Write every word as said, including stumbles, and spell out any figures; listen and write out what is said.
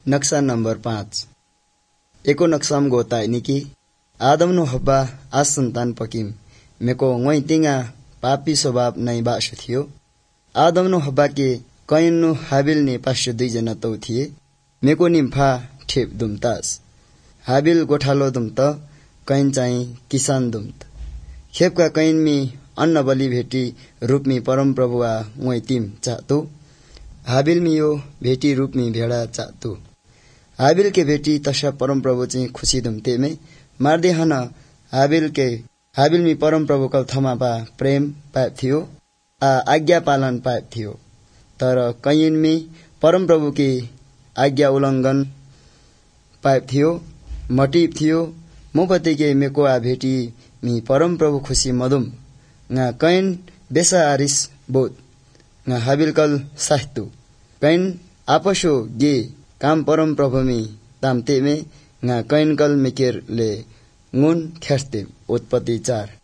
नक्शा नंबर पाँच। एको नक्साम गोता निकी आदम नु हब्बा आज संतान पकिम मेको वही तिंगा पापी स्वभाव नहीं बासु थियो। आदम नु हब्बा के कैन नु हाबिल ने पासु दुई जना तौ थिए। मेको निम्फा ठेप दुमतास हाबिल गोठालो दुमत कैन चाहिँ किसान दुमत खेपका कैन मी अन्न बलि भेटी रूपमी परम प्रभुआ वही तिम चाहतु हाबिल मी यो भेटी रूपमी भेड़ा चाहतु। हाबिल के भेटी तसा परम प्रभु चाहिँ खुशी दुमते में मार्दे हन हाबिल के हाबिल मी परम प्रभु का थमा पा प्रेम पाप थियो आ आज्ञा पालन पाप थियो। तर कैन मी परम प्रभु की आज्ञा उल्लंघन पाप थियो मटिप थियो। मुपति के मेको आ भेटी मी परम प्रभु खुशी मदुम nga कैन बेसा आरिस बोध nga हाबिल कल साहितु कैन आपसो गे काम परम प्रभु मी तामते में nga कैन कल मेकेर ले nguन ख्यास्ते उत्पत्ति चार।